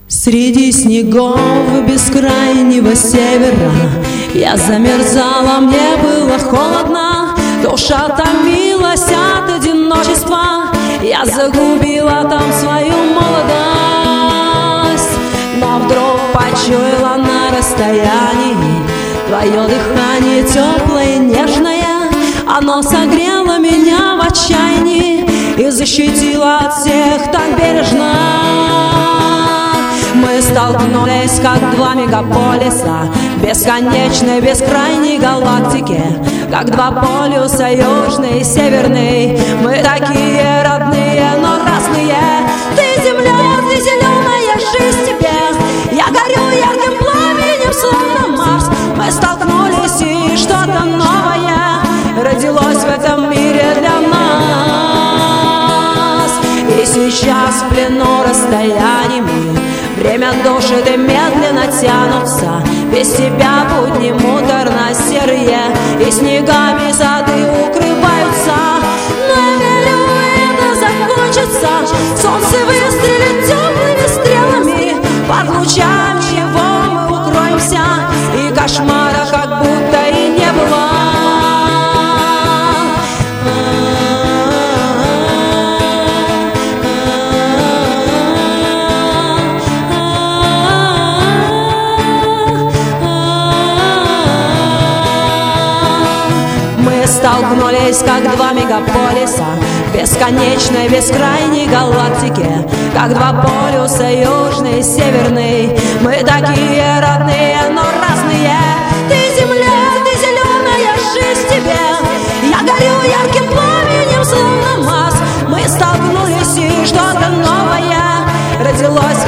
Среди снегов бескрайнего севера я замерзала, мне было холодно, душа томилась от одиночества, я загубила там свою молодость. Но вдруг почуяла на расстоянии твое дыхание теплое и нежное, оно согрело меня в отчаянии и защитило от всех так бережно. Мы столкнулись, как два мегаполиса бесконечной, бескрайней галактики, как два полюса, южный и северный. Мы такие родные, но разные. Ты земля, ты зеленая, жизнь тебе. Я горю ярким пламенем, словно Марс. Мы столкнулись, и что-то новое родилось в этом мире для нас. И сейчас в плену расстояний мы, время душит и медленно тянутся, без тебя будни муторно серые, и снегами сады укрываются. Но я верю, это закончится, солнце выстрелит теплыми стрелами, под лучами его мы укроемся, и кошмара как будто и не было. Столкнулись, как два мегаполиса бесконечной, бескрайней галактики, как два полюса, южный и северный. Мы такие родные, но разные. Ты земля, ты зеленая, жизнь тебе. Я горю ярким пламенем, словно Марс. Мы столкнулись, и что-то новое родилось